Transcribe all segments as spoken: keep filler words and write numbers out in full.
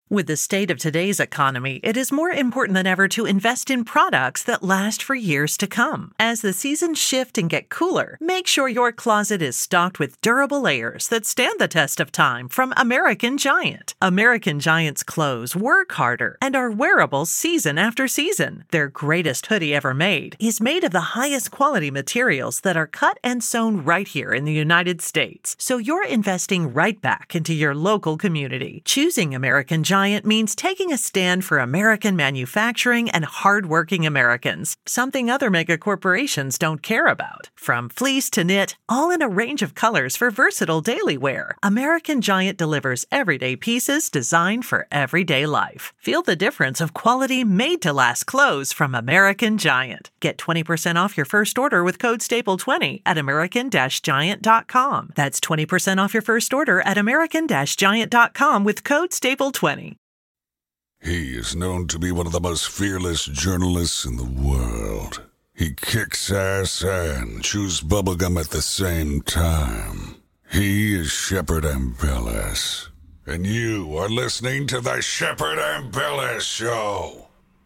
With the state of today's economy, it is more important than ever to invest in products that last for years to come. As the seasons shift and get cooler, make sure your closet is stocked with durable layers that stand the test of time from American Giant. American Giant's clothes work harder and are wearable season after season. Their greatest hoodie ever made is made of the highest quality materials that are cut and sewn right here in the United States. So you're investing right back into your local community. Choosing American Giant means taking a stand for American manufacturing and hardworking Americans, something other mega corporations don't care about. From fleece to knit, all in a range of colors for versatile daily wear, American Giant delivers everyday pieces designed for everyday life. Feel the difference of quality made-to-last clothes from American Giant. Get twenty percent off your first order with code staple twenty at american giant dot com. That's twenty percent off your first order at american giant dot com with code staple twenty. He is known to be one of the most fearless journalists in the world. He kicks ass and chews bubblegum at the same time. He is Shepard Ambellas. And you are listening to the Shepard Ambellas Show.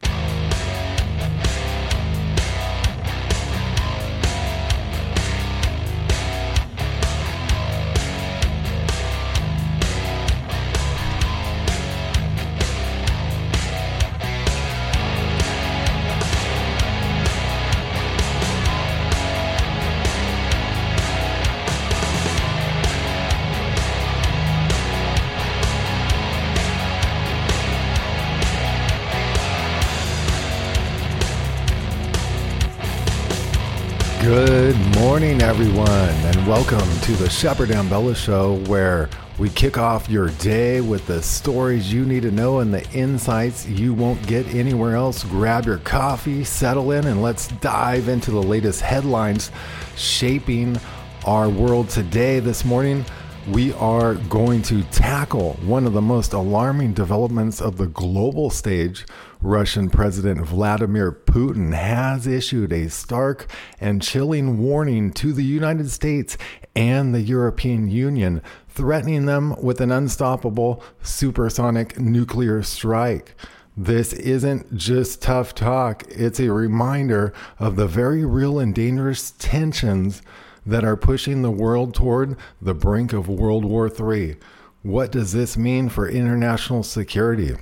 Good morning, everyone, and welcome to the Shepard Ambellas Show, where we kick off your day with the stories you need to know and the insights you won't get anywhere else. Grab your coffee, settle in, and let's dive into the latest headlines shaping our world today. This morning, we are going to tackle one of the most alarming developments of the global stage. Russian President Vladimir Putin has issued a stark and chilling warning to the United States and the European Union, threatening them with an unstoppable supersonic nuclear strike. This isn't just tough talk. It's a reminder of the very real and dangerous tensions that are pushing the world toward the brink of World War Three. What does this mean for international security?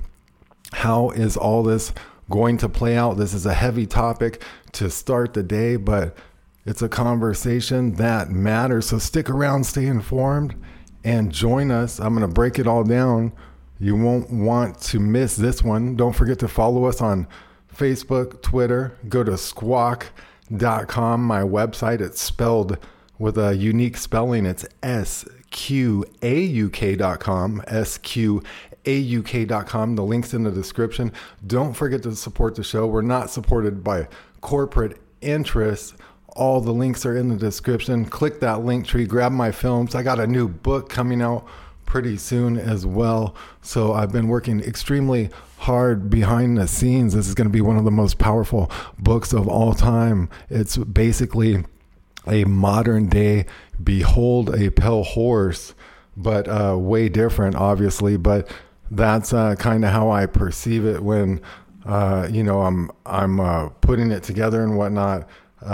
How is all this going to play out? This is a heavy topic to start the day, but it's a conversation that matters. So stick around, stay informed, and join us. I'm going to break it all down. You won't want to miss this one. Don't forget to follow us on Facebook, Twitter. Go to squawk dot com, my website. It's spelled with a unique spelling. It's S Q A U K dot com, S Q A U K dot com. The link's in the description. Don't forget to support the show. We're not supported by corporate interests. All the links are in the description. Click that link tree, grab my films. I got a new book coming out pretty soon as well. So I've been working extremely hard behind the scenes. This is going to be one of the most powerful books of all time. It's basically a modern day Behold a Pale Horse, but uh, way different, obviously. But that's uh, kind of how I perceive it when, uh, you know, I'm I'm uh, putting it together and whatnot.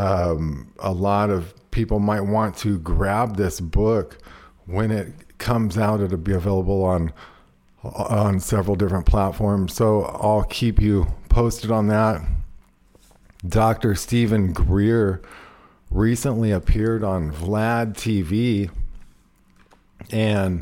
Um, a lot of people might want to grab this book when it comes out. It'll be available on on several different platforms. So I'll keep you posted on that. Doctor Stephen Greer recently appeared on Vlad T V and,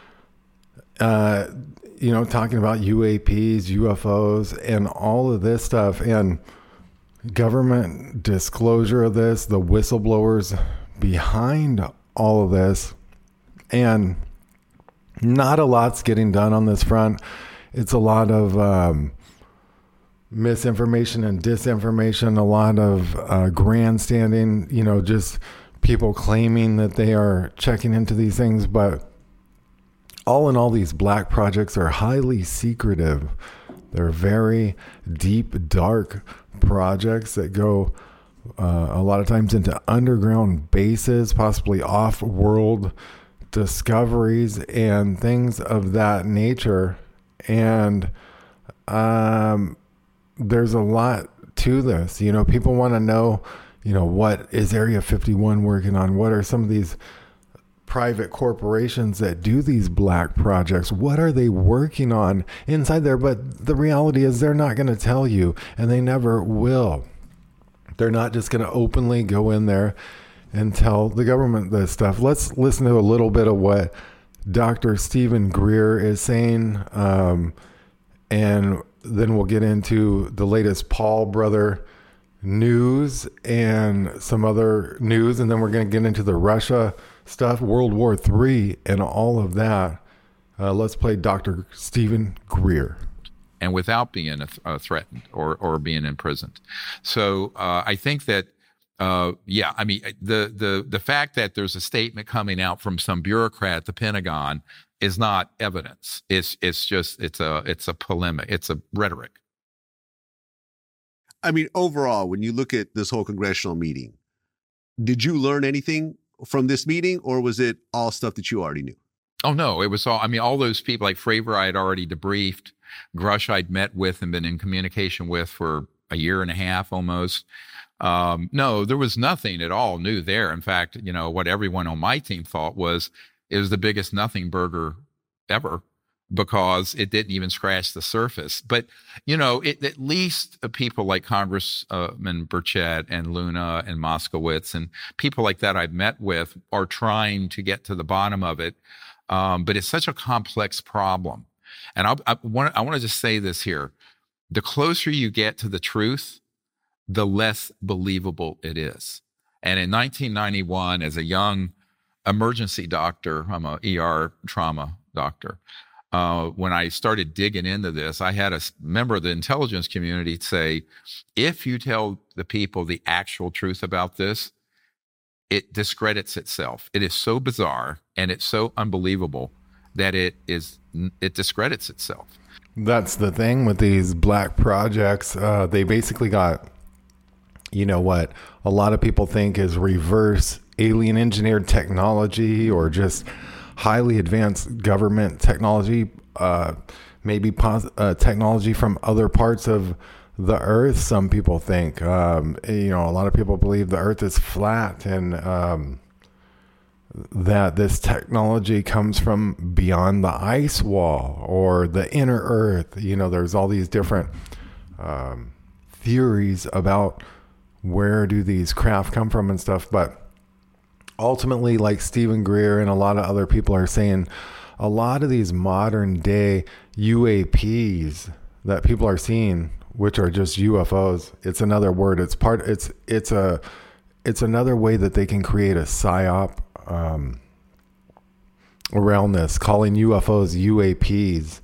uh, you know, talking about U A Ps, U F Os, and all of this stuff, and government disclosure of this, the whistleblowers behind all of this, and not a lot's getting done on this front. It's a lot of um, misinformation and disinformation, a lot of uh, grandstanding, you know, just people claiming that they are checking into these things. But all in all, these black projects are highly secretive. They're very deep, dark projects that go uh, a lot of times into underground bases, possibly off-world discoveries and things of that nature. And um, there's a lot to this. You know, people want to know, you know, what is Area fifty-one working on? What are some of these private corporations that do these black projects? What are they working on inside there? But the reality is they're not going to tell you, and they never will. They're not just going to openly go in there and tell the government this stuff. Let's listen to a little bit of what Doctor Stephen Greer is saying, um, and then we'll get into the latest Paul brother news and some other news, and then we're going to get into the Russia stuff, World War Three, and all of that. Uh, let's play Doctor Stephen Greer. And without being uh, threatened or, or being imprisoned. So uh, I think that, uh, yeah, I mean, the, the, the fact that there's a statement coming out from some bureaucrat at the Pentagon is not evidence. It's, it's just, it's a, it's a polemic. It's a rhetoric. I mean, overall, when you look at this whole congressional meeting, did you learn anything from this meeting, or was it all stuff that you already knew? Oh, no, it was all, I mean, all those people like Fravor I had already debriefed. Grush I'd met with and been in communication with for a year and a half almost. Um, no, there was nothing at all new there. In fact, you know, what everyone on my team thought was it was the biggest nothing burger ever, because it didn't even scratch the surface. But, you know, it, at least people like Congressman Burchett and Luna and Moskowitz and people like that I've met with are trying to get to the bottom of it. Um, but it's such a complex problem. And I'll, I want I want to just say this here. The closer you get to the truth, the less believable it is. And in nineteen ninety-one, as a young emergency doctor, I'm a E R trauma doctor, uh, when I started digging into this, I had a member of the intelligence community say, if you tell the people the actual truth about this, it discredits itself. It is so bizarre and it's so unbelievable that it is it discredits itself. That's the thing with these black projects. Uh, they basically got, you know, what a lot of people think is reverse alien engineered technology or just highly advanced government technology, uh, maybe pos- uh, technology from other parts of the earth. Some people think, um, you know, a lot of people believe the earth is flat, and um, that this technology comes from beyond the ice wall or the inner earth. You know, there's all these different um, theories about where do these craft come from and stuff. But ultimately, like Stephen Greer and a lot of other people are saying, a lot of these modern day U A Ps that people are seeing, which are just U F Os, it's another word. It's part, it's, it's a, it's another way that they can create a psyop um, around this, calling U F Os U A Ps.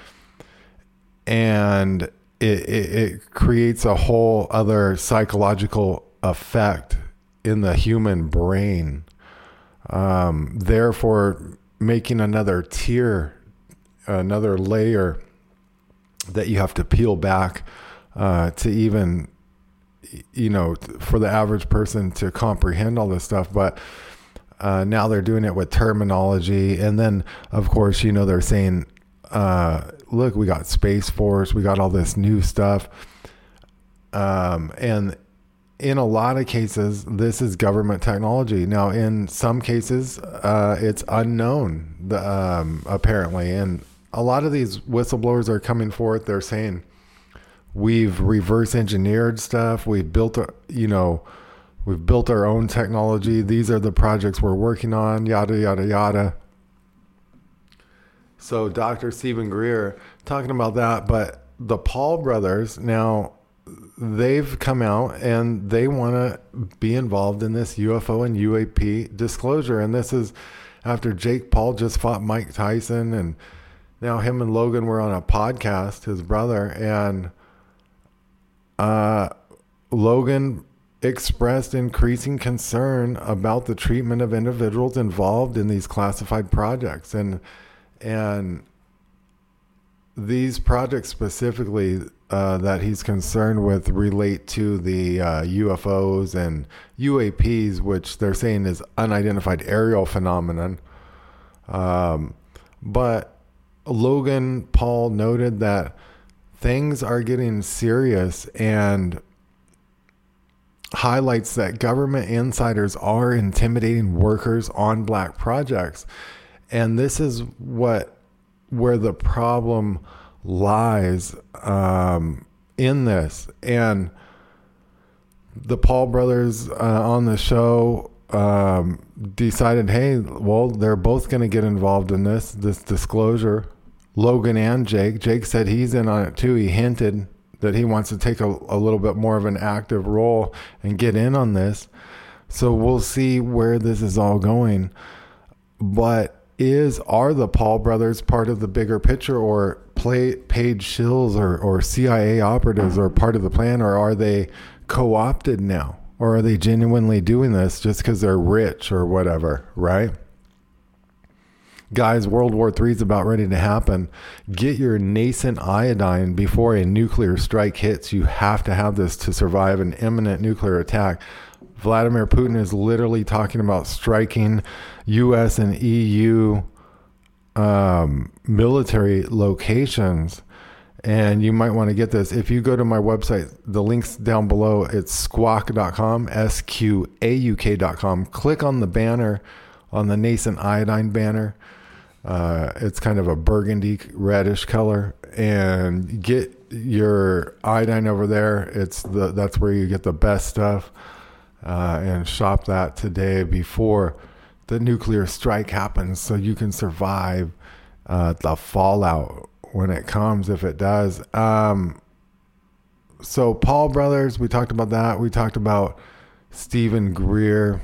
And it, it, it creates a whole other psychological effect in the human brain. Um, therefore, making another tier, another layer that you have to peel back uh, to even, you know, for the average person to comprehend all this stuff. But uh, now they're doing it with terminology. And then, of course, you know, they're saying, uh, look, we got Space Force, we got all this new stuff. Um, and in a lot of cases, this is government technology. Now, in some cases, uh, it's unknown, the, um, apparently. And a lot of these whistleblowers are coming forth. They're saying, we've reverse engineered stuff. We've built, a, you know, we've built our own technology. These are the projects we're working on, yada, yada, yada. So Doctor Stephen Greer talking about that. But the Paul brothers, now, they've come out and they want to be involved in this U F O and U A P disclosure. And this is after Jake Paul just fought Mike Tyson, and now him and Logan were on a podcast, his brother, and uh, Logan expressed increasing concern about the treatment of individuals involved in these classified projects. And, and these projects specifically uh, that he's concerned with relate to the uh, U F Os and U A Ps, which they're saying is unidentified aerial phenomenon. Um, but Logan Paul noted that things are getting serious and highlights that government insiders are intimidating workers on black projects. And this is what where the problem lies um, in this. And the Paul brothers uh, on the show um, decided, hey, well, they're both going to get involved in this, this disclosure. Logan and Jake. Jake said he's in on it too. He hinted that he wants to take a, a little bit more of an active role and get in on this. So we'll see where this is all going. But is are the Paul brothers part of the bigger picture, or play paid shills or, or C I A operatives are part of the plan, or are they co-opted now? Or are they genuinely doing this just because they're rich or whatever, right? Guys, World War Three is about ready to happen. Get your nascent iodine before a nuclear strike hits. You have to have this to survive an imminent nuclear attack. Vladimir Putin is literally talking about striking U S and E U um, military locations. And you might want to get this. If you go to my website, the link's down below. It's squawk dot com, S Q A U K dot com. Click on the banner, on the nascent iodine banner. Uh, it's kind of a burgundy reddish color, and get your iodine over there. It's the that's where you get the best stuff, uh, and shop that today before the nuclear strike happens, so you can survive uh, the fallout when it comes, if it does. Um, so Paul brothers, we talked about that. We talked about Stephen Greer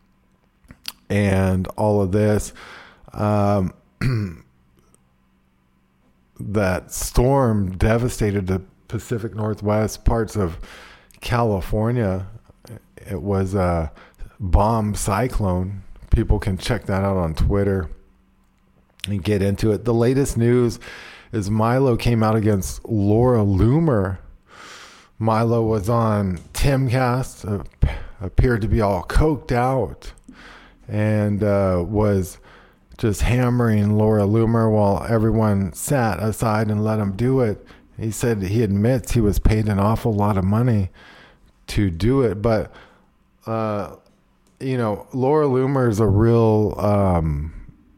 and all of this. Um, that storm devastated the Pacific Northwest, parts of California. It was a bomb cyclone. People can check that out on Twitter and get into it. The latest news is Milo came out against Laura Loomer. Milo was on Timcast, uh, appeared to be all coked out, and uh, was just hammering Laura Loomer while everyone sat aside and let him do it. He said he admits he was paid an awful lot of money to do it, but uh, you know, Laura Loomer is a real um,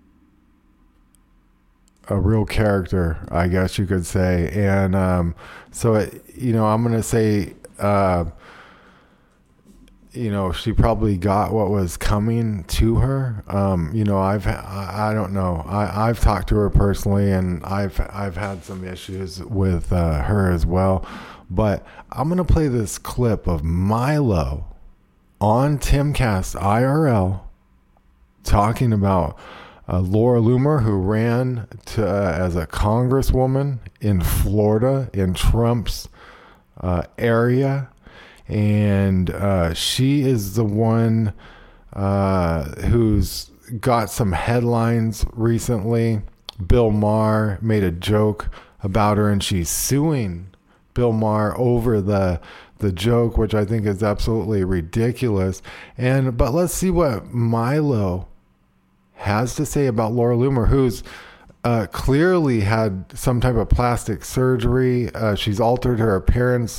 a real character, I guess you could say. And um, so, it, you know, I'm going to say, uh, you know, she probably got what was coming to her. Um, you know, I've, I, I don't know. I, I've talked to her personally, and I've, I've had some issues with uh, her as well. But I'm going to play this clip of Milo on Timcast I R L talking about Uh, Laura Loomer, who ran to, uh, as a congresswoman in Florida, in Trump's uh, area. And uh, she is the one uh, who's got some headlines recently. Bill Maher made a joke about her, and she's suing Bill Maher over the the joke, which I think is absolutely ridiculous. And but let's see what Milo has to say about Laura Loomer, who's uh, clearly had some type of plastic surgery. Uh, she's altered her appearance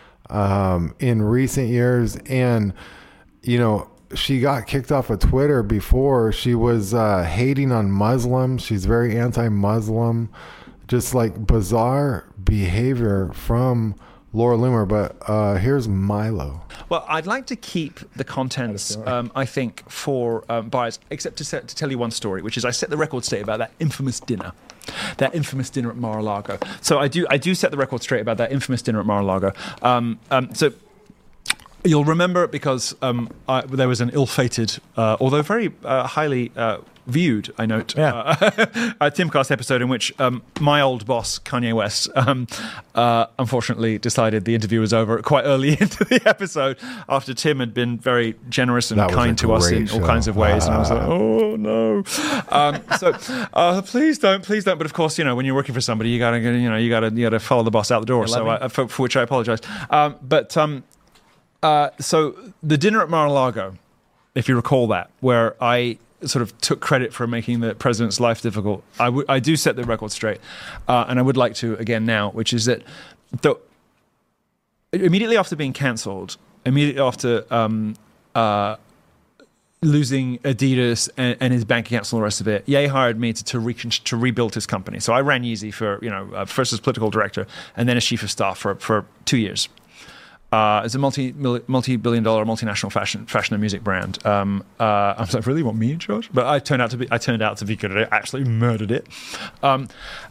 um, in recent years. And, you know, she got kicked off of Twitter before. She was uh, hating on Muslims. She's very anti-Muslim, just like bizarre behavior from Laura Loomer. But uh, here's Milo. Well, I'd like to keep the contents, um, I think, for um, buyers, except to, set, to tell you one story, which is I set the record straight about that infamous dinner, that infamous dinner at Mar-a-Lago. So I do I do set the record straight about that infamous dinner at Mar-a-Lago. Um, um, so you'll remember it because um, I, there was an ill-fated, uh, although very uh, highly uh, viewed, I note, yeah. uh, a Timcast episode in which um, my old boss, Kanye West, um, uh, unfortunately decided the interview was over quite early into the episode after Tim had been very generous and kind to us in all show. kinds of ways. Uh, and I was like, oh, no. Um, so uh, please don't, please don't. But of course, you know, when you're working for somebody, you got to, you know, you got to you got to follow the boss out the door. So I, for, for which I apologize. Um, but um, uh, so the dinner at Mar-a-Lago, if you recall that, where I sort of took credit for making the president's life difficult. I, w- I do set the record straight, uh, and I would like to again now, which is that the, immediately after being cancelled, immediately after um, uh, losing Adidas and, and his bank accounts and all the rest of it, Ye hired me to to, re- to rebuild his company. So I ran Yeezy for, you know, uh, first as political director and then as chief of staff for, for two years. Uh, it's a multi multi billion dollar multinational fashion fashion and music brand. Um, uh, I was like, really, you want me in charge? But I turned out to be I turned out to be good at it. I actually murdered it. Um,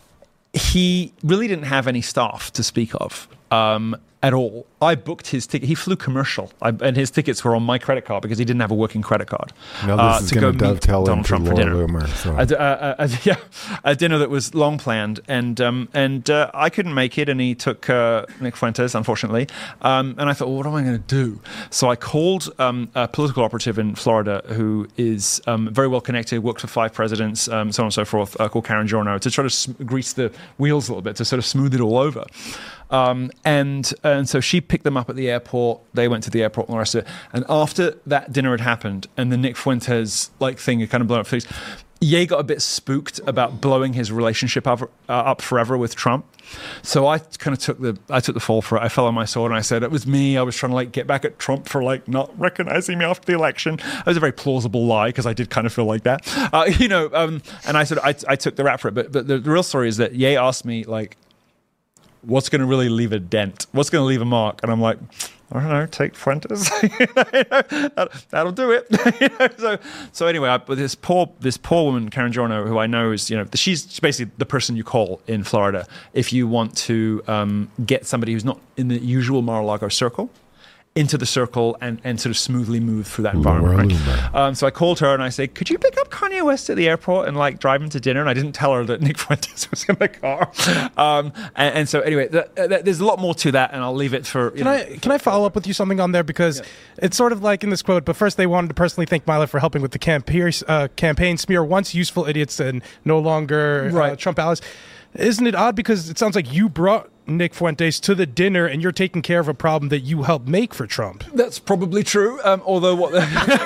he really didn't have any staff to speak of. Um, at all. I booked his ticket. He flew commercial, I, and his tickets were on my credit card because he didn't have a working credit card. Now uh, this is to going to go dovetail Donald into Trump for Laura dinner. Loomer. So. A, a, a, yeah, a dinner that was long planned, and um, and uh, I couldn't make it, and he took uh, Nick Fuentes, unfortunately. Um, and I thought, well, what am I going to do? So I called um, a political operative in Florida who is um, very well connected, worked for five presidents, um, so on and so forth, uh, called Karen Giorno, to try to sm- grease the wheels a little bit, to sort of smooth it all over. Um, and and so she picked them up at the airport. They went to the airport and the rest of it. And after that dinner had happened, and the Nick Fuentes like thing had kind of blown up, face, Ye got a bit spooked about blowing his relationship up, uh, up forever with Trump. So I kind of took the I took the fall for it. I fell on my sword and I said it was me. I was trying to like get back at Trump for like not recognizing me after the election. It was a very plausible lie because I did kind of feel like that, uh, you know. Um, and I said I, I took the rap for it. But but the, the real story is that Ye asked me like, what's going to really leave a dent? What's going to leave a mark? And I'm like, I don't know, take Fuentes. that, that'll do it. you know, so, so anyway, I, but this poor, this poor woman, Karen Giorno, who I know is, you know, she's basically the person you call in Florida if you want to um, get somebody who's not in the usual Mar-a-Lago circle into the circle and, and sort of smoothly move through that environment. Right? Um, so I called her and I said, could you pick up Kanye West at the airport and like drive him to dinner? And I didn't tell her that Nick Fuentes was in the car. Um, and, and so anyway, the, the, there's a lot more to that, and I'll leave it for. You can know, I can I follow up with you something on there, because yeah. It's sort of like in this quote. But first, they wanted to personally thank Milo for helping with the campaign uh, campaign smear once useful idiots and no longer right. uh, Trump allies. Isn't it odd, because it sounds like you brought Nick Fuentes to the dinner and you're taking care of a problem that you helped make for Trump? That's probably true. Um, although what? The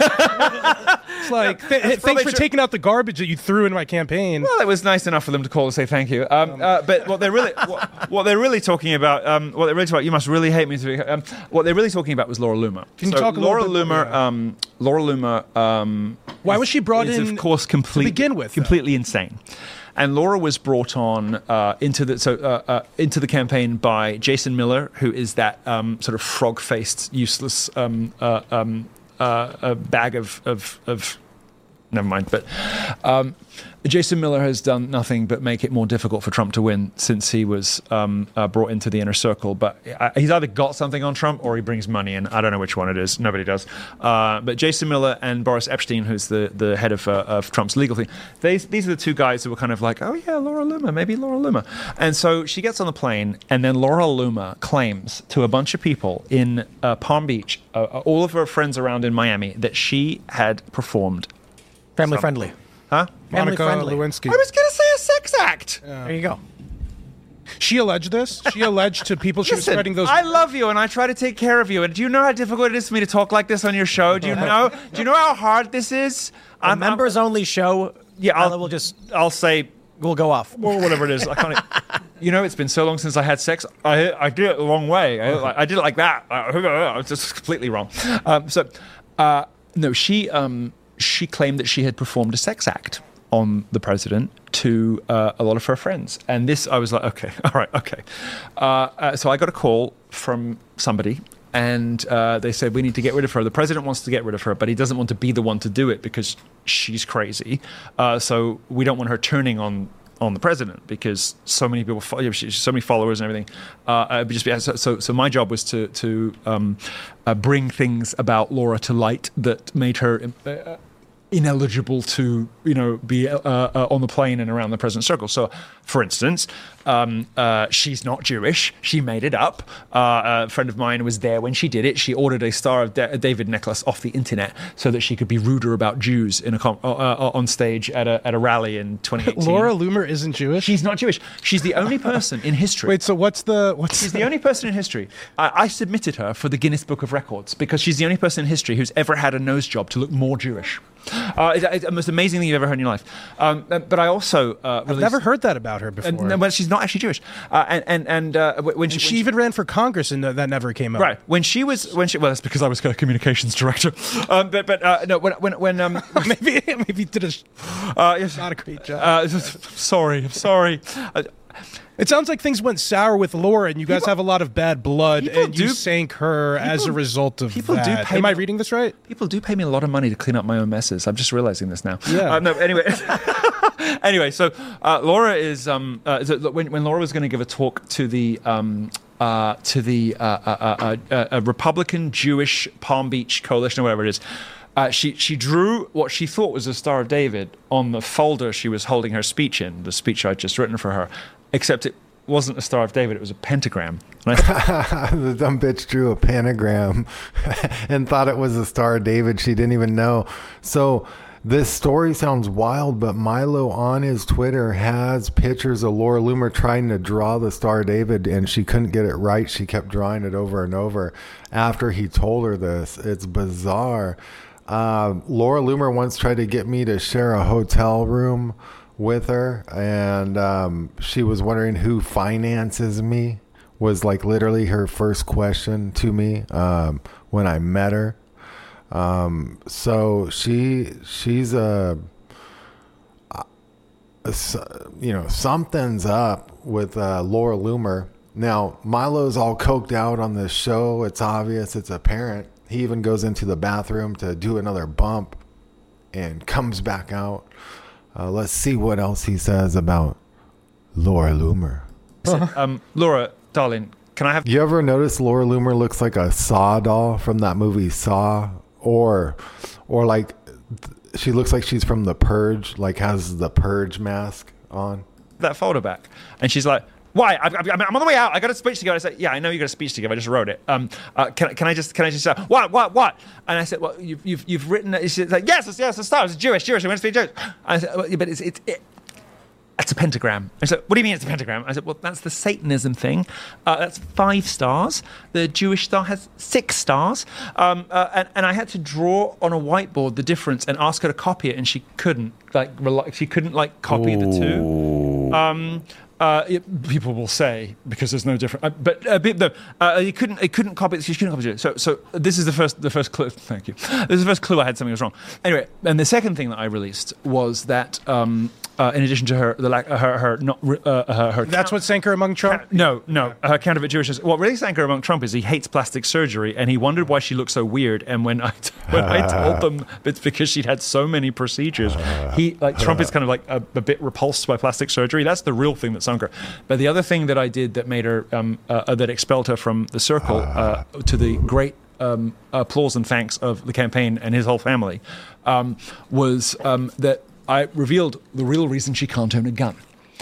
it's like, th- th- thanks for true. taking out the garbage that you threw in my campaign. Well, it was nice enough for them to call to say thank you. Um, uh, but what they're really, what, what they're really talking about, um, what they're really talking about, you must really hate me. To, um, what they're really talking about was Laura Loomer. Can you so talk a Laura little bit? Loomer, Yeah. um, Laura Loomer. Um, Why was she brought is, in? Of course, complete, to begin with, completely though. insane. And Laura was brought on uh, into the so uh, uh, into the campaign by Jason Miller, who is that um, sort of frog-faced, useless um, uh, um, uh, a bag of, of of never mind. But um, Jason Miller has done nothing but make it more difficult for Trump to win since he was um, uh, brought into the inner circle. But he's either got something on Trump or he brings money in. I don't know which one it is. Nobody does. Uh, but Jason Miller and Boris Epshteyn, who's the, the head of, uh, of Trump's legal team, they, these are the two guys who were kind of like, oh yeah, Laura Loomer, maybe Laura Loomer. And so she gets on the plane, and then Laura Loomer claims to a bunch of people in uh, Palm Beach, uh, all of her friends around in Miami, that she had performed Family something. friendly. Huh? Monica friendly. Lewinsky. I was going to say a sex act. Yeah. There you go. She alleged this. She alleged to people she Listen, was spreading those. I love you and I try to take care of you. And do you know how difficult it is for me to talk like this on your show? Do you know? Do you know how hard this is? A I'm, members I'm, only show. yeah, I'll, we'll just I'll say we'll go off. or whatever it is. I can't. You know, it's been so long since I had sex. I I did it the wrong way. I, I did it like that. It's just completely wrong. Um, so, uh, no, she um, she claimed that she had performed a sex act on the president to uh, a lot of her friends. And this, I was like, okay, all right, okay. Uh, uh, so I got a call from somebody, and uh, they said, we need to get rid of her. The president wants to get rid of her, but he doesn't want to be the one to do it because she's crazy. Uh, so we don't want her turning on on the president because so many people, follow, she, so many followers and everything. Uh, just be, so, so, so my job was to to um, uh, bring things about Laura to light that made her Uh, ineligible to, you know, be uh, uh, on the plane and around the president's circle. So, for instance, um, uh, she's not Jewish. She made it up. Uh, a friend of mine was there when she did it. She ordered a Star of Da- David necklace off the internet so that she could be ruder about Jews in a com- uh, uh, on stage at a at a rally in twenty eighteen. Laura Loomer isn't Jewish. She's not Jewish. She's the only person in history. Wait, so what's the what's She's the only person in history. I, I submitted her for the Guinness Book of Records because she's the only person in history who's ever had a nose job to look more Jewish. Uh, it's it's the most amazing thing you've ever heard in your life. Um, but I also uh, I've never heard that about her before. And, well, she's not actually Jewish, uh, and and and uh, when and she, she when even ran for Congress, and that never came up. Right when she was when she well, that's because I was a communications director. Um, but but uh, no, when when when um, maybe maybe did a uh, yes, not a great job. Uh, sorry, I'm sorry. Uh, It sounds like things went sour with Laura, and you guys People- have a lot of bad blood, people and you do- sank her as a people- result of people do that. pay Am I me- reading this right? People do pay me a lot of money to clean up my own messes. I'm just realizing this now. Yeah. Uh, no. Anyway. anyway, so uh, Laura is um, uh, so when when Laura was going to give a talk to the. Um, uh, to the uh, uh, uh, uh, uh, Republican Jewish Palm Beach Coalition or whatever it is, uh, she she drew what she thought was a Star of David on the folder she was holding her speech in, the speech I'd just written for her, except it wasn't a Star of David, it was a pentagram. And I The dumb bitch drew a pentagram and thought it was a Star of David. She didn't even know. So this story sounds wild, but Milo on his Twitter has pictures of Laura Loomer trying to draw the Star of David, and she couldn't get it right. She kept drawing it over and over after he told her this. It's bizarre. Uh, Laura Loomer once tried to get me to share a hotel room with her, and um, she was wondering who finances me, was like literally her first question to me um, when I met her. Um, so she she's a, a, a you know, something's up with uh, Laura Loomer. Now Milo's all coked out on this show. It's obvious. It's apparent. He even goes into the bathroom to do another bump and comes back out. Uh, let's see what else he says about Laura Loomer. said, um, Laura, darling, can I have... You ever notice Laura Loomer looks like a Saw doll from that movie Saw? Or, or like she looks like she's from The Purge, like has the Purge mask on. that folder back? And she's like, why? I, I, I'm on the way out. I got a speech to give. I said, yeah, I know you got a speech to give. I just wrote it. Um, uh, can, can I just, can I just, uh, what, what, what? And I said, well, you've, you've, you've written it. She's like, yes, it's, yes, it's Star. It's Jewish, Jewish. I want to speak Jewish. I said, well, yeah, but it's, it's, it, it's a pentagram. I said, what do you mean it's a pentagram? I said, well, that's the Satanism thing. Uh, that's five stars. The Jewish star has six stars. Um, uh, and, and I had to draw on a whiteboard the difference and ask her to copy it, and she couldn't. Like, rel- she couldn't like copy Ooh. the two. Um, uh, it, people will say because there's no difference, uh, but uh, no, uh, you couldn't. It couldn't copy it. She couldn't copy it. So, so this is the first, the first clue. Thank you. This is the first clue I had something was wrong. Anyway, and the second thing that I released was that. Um, Uh, in addition to her, the lack, uh, her, her, not, uh, her, her. That's what sank her among Trump. No, no, her counterfeit Jewishness. What really sank her among Trump is he hates plastic surgery, and he wondered why she looked so weird. And when I t- when I told them it's because she'd had so many procedures, he like Trump is kind of like a, a bit repulsed by plastic surgery. That's the real thing that sunk her. But the other thing that I did that made her um, uh, that expelled her from the circle, uh, to the great. Um, applause and thanks of the campaign and his whole family, um, was um, that I revealed the real reason she can't own a gun.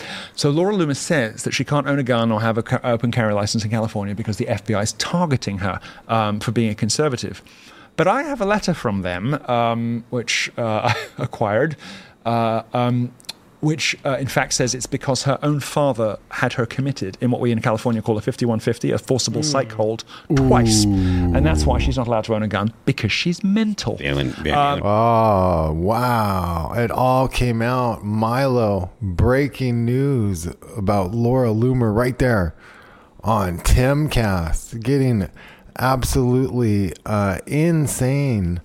So Laura Loomer says that she can't own a gun or have an ca- open carry license in California because the F B I is targeting her um, for being a conservative. But I have a letter from them, um, which uh, I acquired, uh, um, which uh, in fact says it's because her own father had her committed in what we in California call a fifty-one fifty, a forcible mm. psych hold, twice. Ooh. And that's why she's not allowed to own a gun, because she's mental. Feeling, um, oh, wow. It all came out. Milo, breaking news about Laura Loomer right there on Timcast, getting absolutely uh, insane.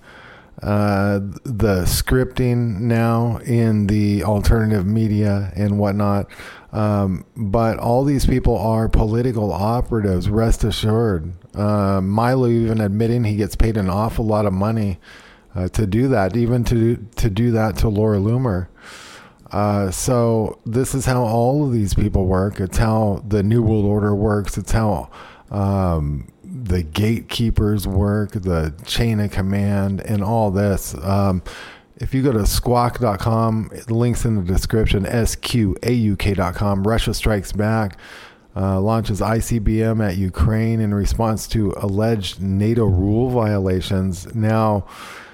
Uh, the scripting now in the alternative media and whatnot. Um, but all these people are political operatives, rest assured. Uh, Milo even admitting he gets paid an awful lot of money uh, to do that, even to, to do that to Laura Loomer. Uh, so this is how all of these people work. It's how the New World Order works. It's how, um, the gatekeepers work, the chain of command, and all this. Um, if you go to squawk dot com, links in the description, S Q A U K dot com, Russia Strikes Back, uh, launches I C B M at Ukraine in response to alleged NATO rule violations. Now,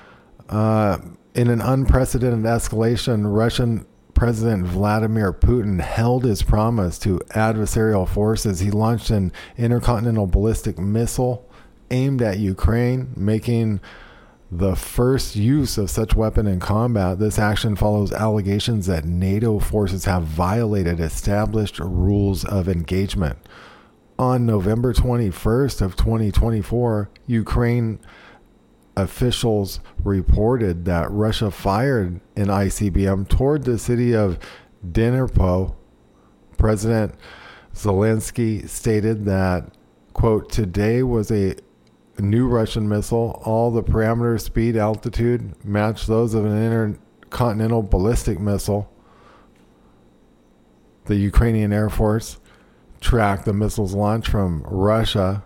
uh, in an unprecedented escalation, Russian President Vladimir Putin held his promise to adversarial forces. He launched an intercontinental ballistic missile aimed at Ukraine, making the first use of such weapon in combat. This action follows allegations that NATO forces have violated established rules of engagement. On November twenty-first of twenty twenty-four, Ukraine officials reported that Russia fired an I C B M toward the city of Dnipro. President Zelensky stated that, quote, today was a new Russian missile. All the parameters, speed, altitude match those of an intercontinental ballistic missile. The Ukrainian Air Force tracked the missile's launch from Russia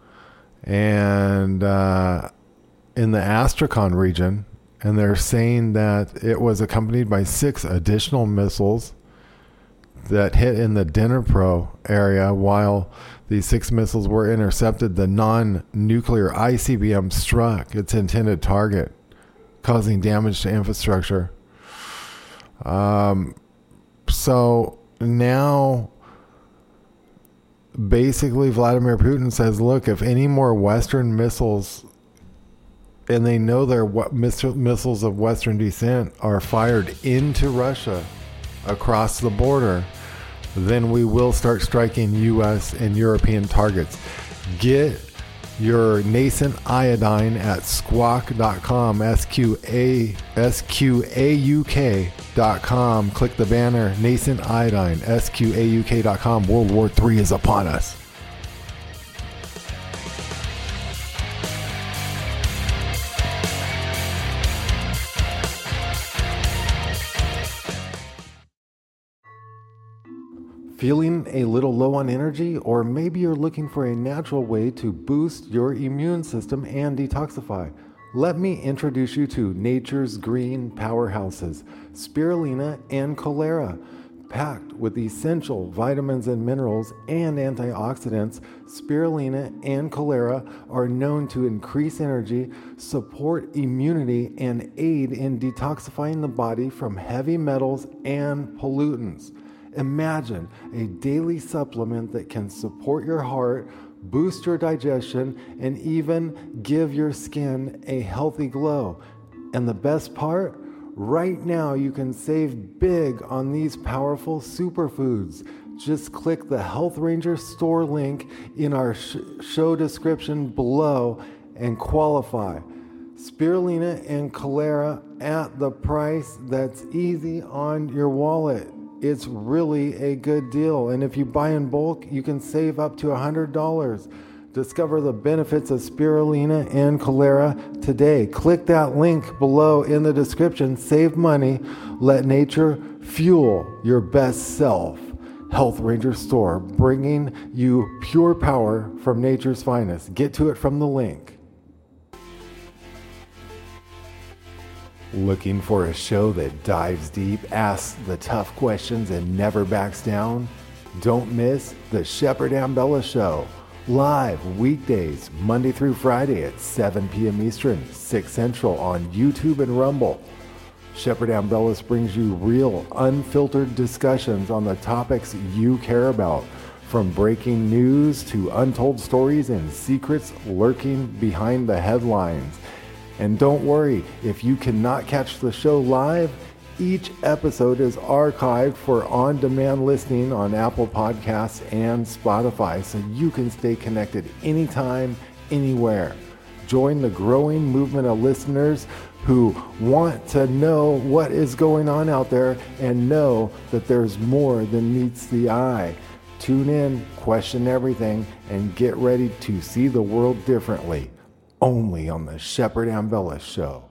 and uh, in the Astrakhan region, and they're saying that it was accompanied by six additional missiles that hit in the Dnipro area. While these six missiles were intercepted, the non-nuclear I C B M struck its intended target, causing damage to infrastructure. Um, so now, basically, Vladimir Putin says, look, if any more Western missiles, and they know they're what missiles of Western descent, are fired into Russia across the border, then we will start striking U S and European targets. Get your nascent iodine at squawk dot com, S Q A S Q A U K dot com. Click the banner, nascent iodine, S Q A U K dot com. World War Three is upon us. Feeling a little low on energy, or maybe you're looking for a natural way to boost your immune system and detoxify? Let me introduce you to nature's green powerhouses, spirulina and cholera. Packed with essential vitamins and minerals and antioxidants, spirulina and cholera are known to increase energy, support immunity, and aid in detoxifying the body from heavy metals and pollutants. Imagine a daily supplement that can support your heart, boost your digestion, and even give your skin a healthy glow. And the best part? Right now you can save big on these powerful superfoods. Just click the Health Ranger store link in our sh- show description below and qualify. Spirulina and cholera at the price that's easy on your wallet. It's really a good deal. And if you buy in bulk, you can save up to one hundred dollars. Discover the benefits of spirulina and cholera today. Click that link below in the description. Save money. Let nature fuel your best self. Health Ranger Store, bringing you pure power from nature's finest. Get to it from the link. Looking for a show that dives deep, asks the tough questions, and never backs down? Don't miss the Shepard Ambella Show. Live weekdays, Monday through Friday at seven p.m. Eastern, six Central on YouTube and Rumble. Shepard Ambellas brings you real, unfiltered discussions on the topics you care about, from breaking news to untold stories and secrets lurking behind the headlines. And don't worry, if you cannot catch the show live, each episode is archived for on-demand listening on Apple Podcasts and Spotify, so you can stay connected anytime, anywhere. Join the growing movement of listeners who want to know what is going on out there and know that there's more than meets the eye. Tune in, question everything, and get ready to see the world differently. Only on the Shepard Ambella Show.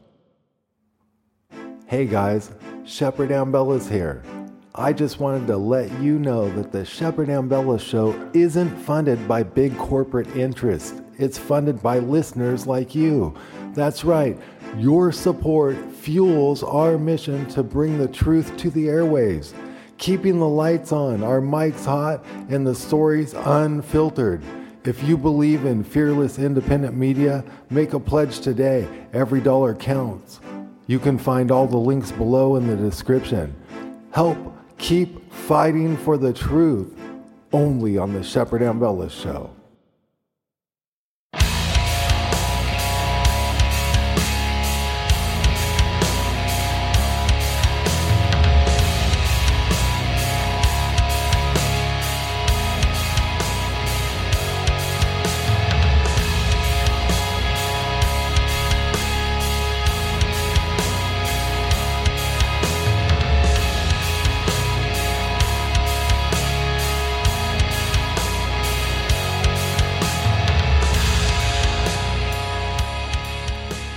Hey guys, Shepard Ambella's here. I just wanted to let you know that the Shepard Ambella Show isn't funded by big corporate interests. It's funded by listeners like you. That's right, your support fuels our mission to bring the truth to the airwaves, keeping the lights on, our mics hot, and the stories unfiltered. If you believe in fearless independent media, make a pledge today. Every dollar counts. You can find all the links below in the description. Help keep fighting for the truth, only on the Shepard Ambella Show.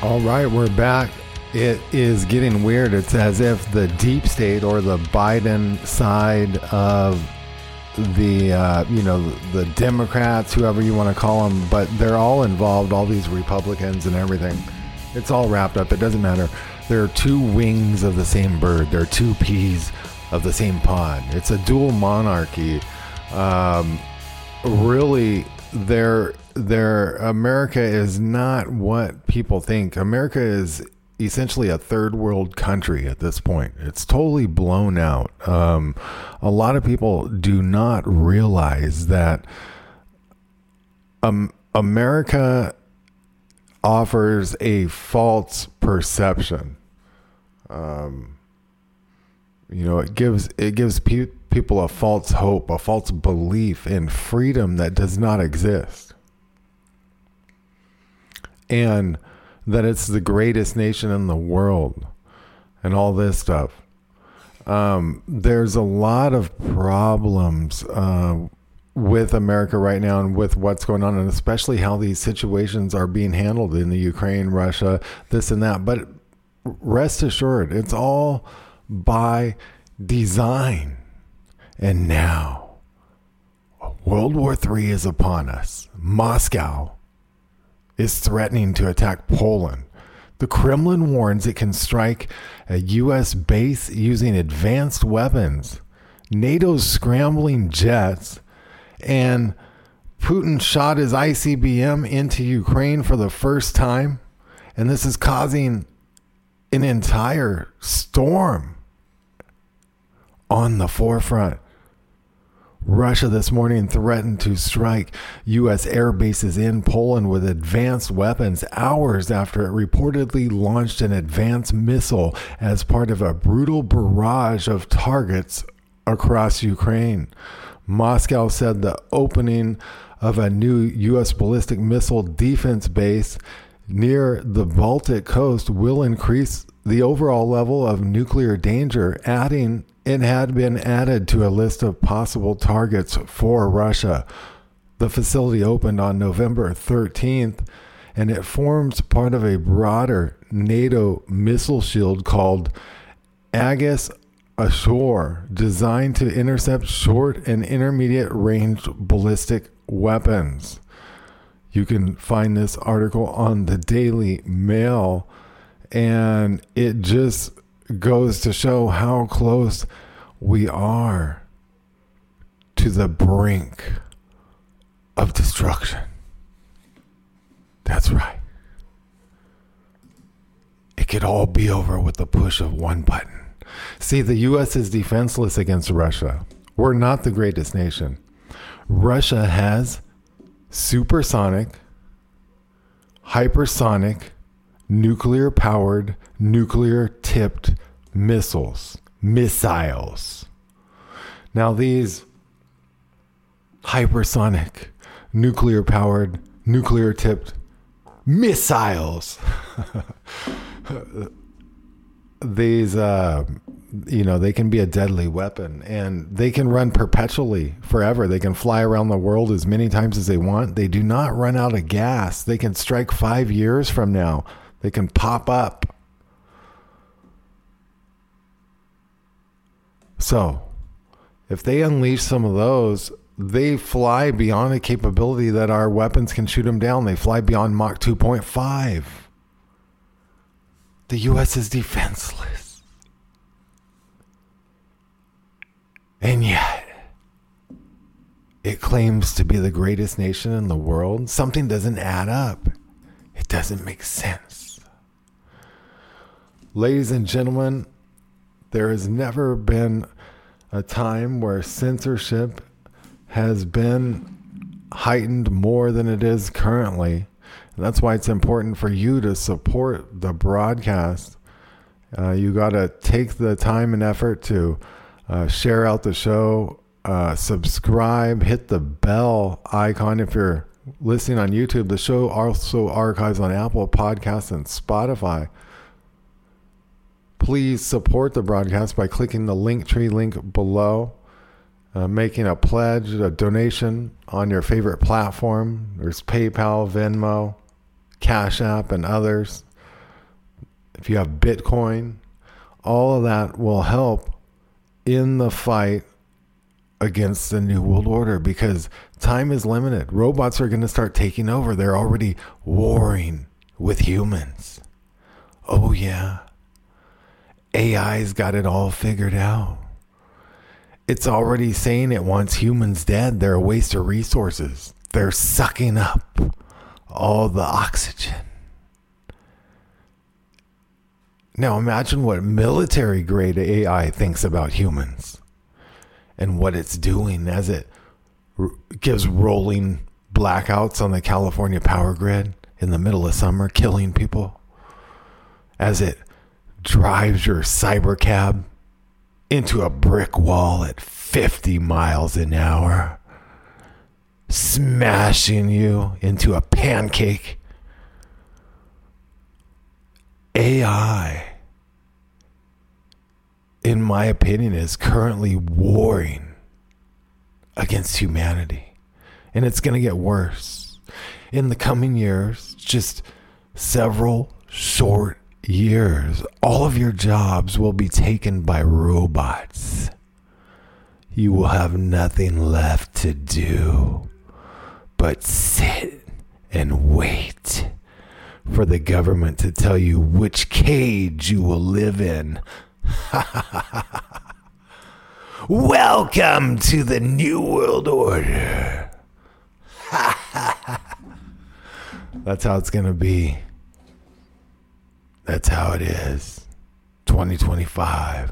All right, we're back. It is getting weird. It's as if the deep state or the Biden side of the, uh, you know, the Democrats, whoever you want to call them, but they're all involved, all these Republicans and everything. It's all wrapped up. It doesn't matter. There are two wings of the same bird. There are two peas of the same pod. It's a dual monarchy. Um, really, there, there, America is not what people think. America is essentially a third world country at this point. It's totally blown out. Um, a lot of people do not realize that um, America offers a false perception. Um, you know, it gives it gives pe- people a false hope, a false belief in freedom that does not exist, and that it's the greatest nation in the world, and all this stuff. Um, there's a lot of problems uh, with America right now and with what's going on, and especially how these situations are being handled in the Ukraine, Russia, this and that. But rest assured, it's all by design. And now, World War Three is upon us. Moscow is threatening to attack Poland. The Kremlin warns it can strike a U S base using advanced weapons. NATO's scrambling jets, and Putin shot his I C B M into Ukraine for the first time, and this is causing an entire storm on the forefront. Russia this morning threatened to strike U S air bases in Poland with advanced weapons hours after it reportedly launched an advanced missile as part of a brutal barrage of targets across Ukraine. Moscow said the opening of a new U S ballistic missile defense base near the Baltic coast will increase the overall level of nuclear danger, adding it had been added to a list of possible targets for Russia. The facility opened on November thirteenth, and it forms part of a broader NATO missile shield called Aegis Ashore, designed to intercept short and intermediate range ballistic weapons. You can find this article on the Daily Mail, and it just goes to show how close we are to the brink of destruction. That's right. It could all be over with the push of one button. See, the U S is defenseless against Russia. We're not the greatest nation. Russia has supersonic, hypersonic, nuclear-powered, nuclear-tipped missiles. Missiles. Now, these hypersonic, nuclear-powered, nuclear-tipped missiles, these, uh, you know, they can be a deadly weapon, and they can run perpetually, forever. They can fly around the world as many times as they want. They do not run out of gas. They can strike five years from now. They can pop up. So, if they unleash some of those, they fly beyond a capability that our weapons can shoot them down. They fly beyond Mach two point five. The U S is defenseless. And yet, it claims to be the greatest nation in the world. Something doesn't add up. It doesn't make sense. Ladies and gentlemen, there has never been a time where censorship has been heightened more than it is currently. And that's why it's important for you to support the broadcast. Uh, you got to take the time and effort to uh, share out the show, uh, subscribe, hit the bell icon if you're listening on YouTube. The show also archives on Apple Podcasts and Spotify. Please support the broadcast by clicking the Linktree link below, uh, making a pledge, a donation on your favorite platform. There's PayPal, Venmo, Cash App, and others. if you have Bitcoin, all of that will help in the fight against the New World Order, because time is limited. Robots are going to start taking over. They're already warring with humans. Oh, yeah. A I's got it all figured out. It's already saying it wants humans dead. They're a waste of resources. They're sucking up all the oxygen. Now imagine what military grade A I thinks about humans and what it's doing as it r- gives rolling blackouts on the California power grid in the middle of summer, killing people, as it drives your cyber cab into a brick wall at fifty miles an hour, smashing you into a pancake. A I, in my opinion, is currently warring against humanity. And it's going to get worse. In the coming years, just several short years, all of your jobs will be taken by robots. You will have nothing left to do but sit and wait for the government to tell you which cage you will live in. Welcome to the New World Order. That's how it's going to be. That's how it is. twenty twenty-five.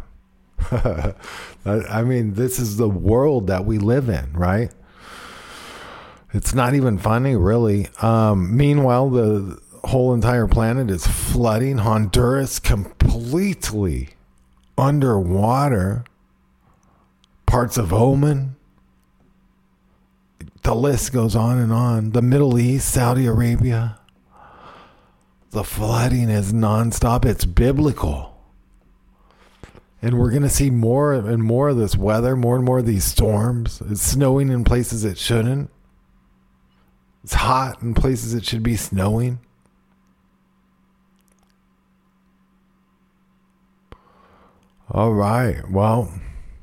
I mean, this is the world that we live in, right? It's not even funny, really. Um, meanwhile, the whole entire planet is flooding. Honduras completely underwater. Parts of Oman. The list goes on and on. The Middle East, Saudi Arabia. The flooding is nonstop. It's biblical. And we're going to see more and more of this weather, more and more of these storms. It's snowing in places it shouldn't. It's hot in places it should be snowing. All right. Well,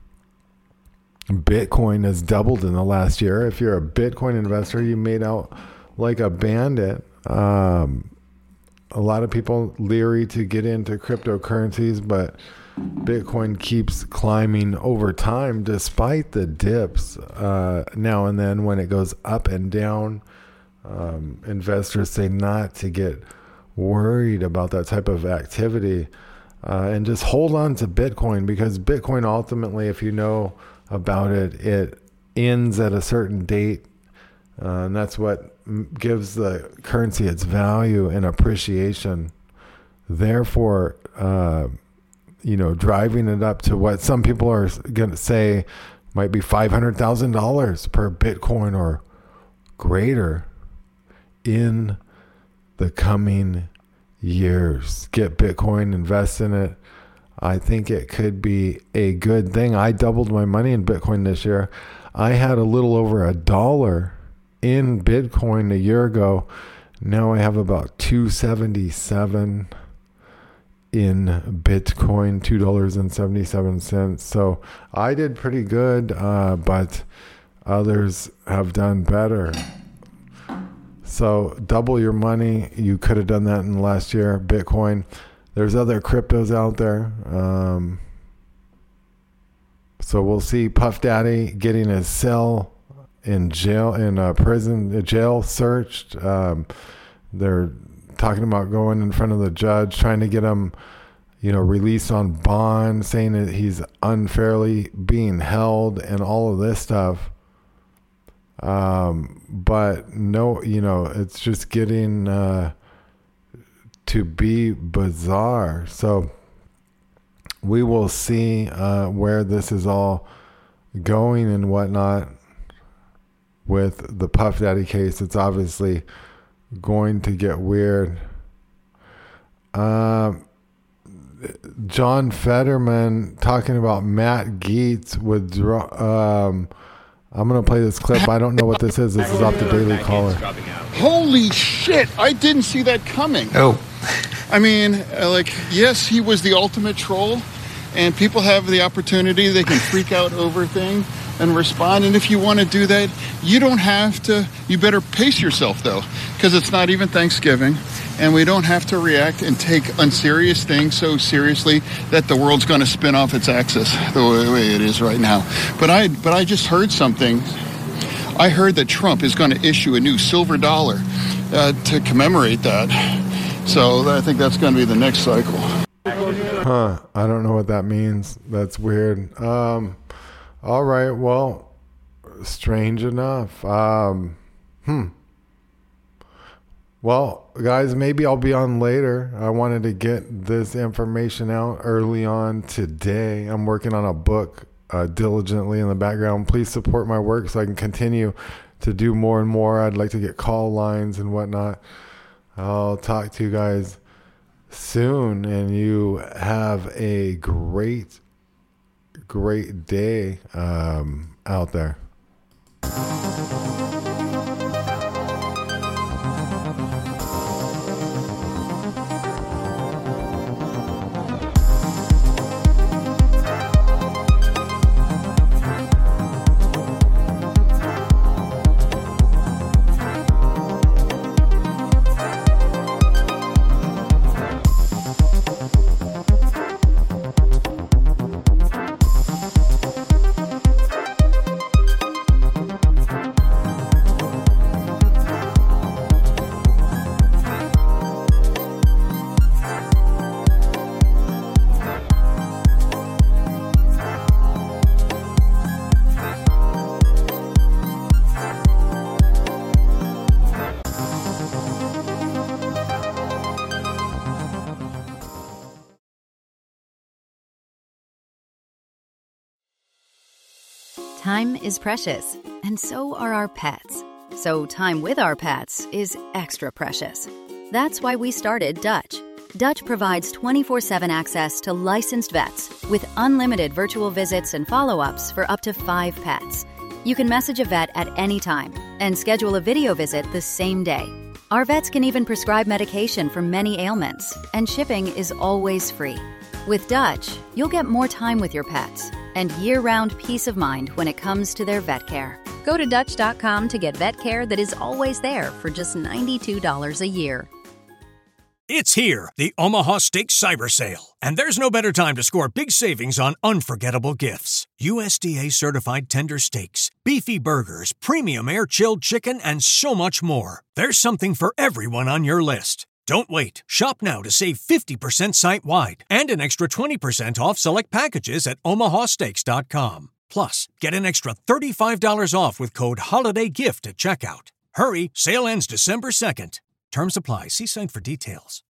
Bitcoin has doubled in the last year. If you're a Bitcoin investor, you made out like a bandit. Um, a lot of people leery to get into cryptocurrencies, but Bitcoin keeps climbing over time despite the dips uh, now and then when it goes up and down. Um, investors say not to get worried about that type of activity uh, and just hold on to Bitcoin, because Bitcoin ultimately, if you know about it, it ends at a certain date, uh, and that's what gives the currency its value and appreciation. Therefore, uh, you know, driving it up to what some people are going to say might be five hundred thousand dollars per Bitcoin or greater in the coming years. Get Bitcoin, invest in it. I think it could be a good thing. I doubled my money in Bitcoin this year. I had a little over a dollar in Bitcoin a year ago. Now I have about two seventy-seven in Bitcoin, two dollars and seventy-seven cents. So I did pretty good, uh, but others have done better. So double your money. You could have done that in the last year. Bitcoin. There's other cryptos out there. Um, so we'll see Puff Daddy getting his cell in jail, in a prison, a jail searched. Um, they're talking about going in front of the judge, trying to get him, you know, released on bond, saying that he's unfairly being held and all of this stuff. Um, but no, you know, it's just getting, uh, to be bizarre. So we will see, uh, where this is all going and whatnot with the Puff Daddy case. It's obviously going to get weird. Um, John Fetterman talking about Matt Gaetz withdraw. Um, I'm going to play this clip. I don't know what this is. This is off the Daily Caller. Holy shit! I didn't see that coming. Oh, I mean, uh, like, yes, he was the ultimate troll, and people have the opportunity. They can freak out over things and respond. And if you want to do that, you don't have to. You better pace yourself, though, because it's not even Thanksgiving, and we don't have to react and take unserious things so seriously that the world's going to spin off its axis the way, way it is right now. But I, but I just heard something. I heard that Trump is going to issue a new silver dollar uh, to commemorate that. So I think that's going to be the next cycle. Huh. I don't know what that means. That's weird. Um, all right. Well, strange enough. Um, hmm. Well, guys, maybe I'll be on later. I wanted to get this information out early on today. I'm working on a book uh, diligently in the background. Please support my work so I can continue to do more and more. I'd like to get call lines and whatnot. I'll talk to you guys soon, and you have a great, great day um, out there. Time is precious, and so are our pets. So time with our pets is extra precious. That's why we started Dutch. Dutch provides twenty-four seven access to licensed vets with unlimited virtual visits and follow-ups for up to five pets. You can message a vet at any time and schedule a video visit the same day. Our vets can even prescribe medication for many ailments, and shipping is always free. With Dutch, you'll get more time with your pets and year-round peace of mind when it comes to their vet care. Go to Dutch dot com to get vet care that is always there for just ninety-two dollars a year. It's here, the Omaha Steak Cyber Sale. And there's no better time to score big savings on unforgettable gifts. U S D A-certified tender steaks, beefy burgers, premium air-chilled chicken, and so much more. There's something for everyone on your list. Don't wait. Shop now to save fifty percent site-wide and an extra twenty percent off select packages at omaha steaks dot com. Plus, get an extra thirty-five dollars off with code HOLIDAYGIFT at checkout. Hurry, sale ends December second. Terms apply. See site for details.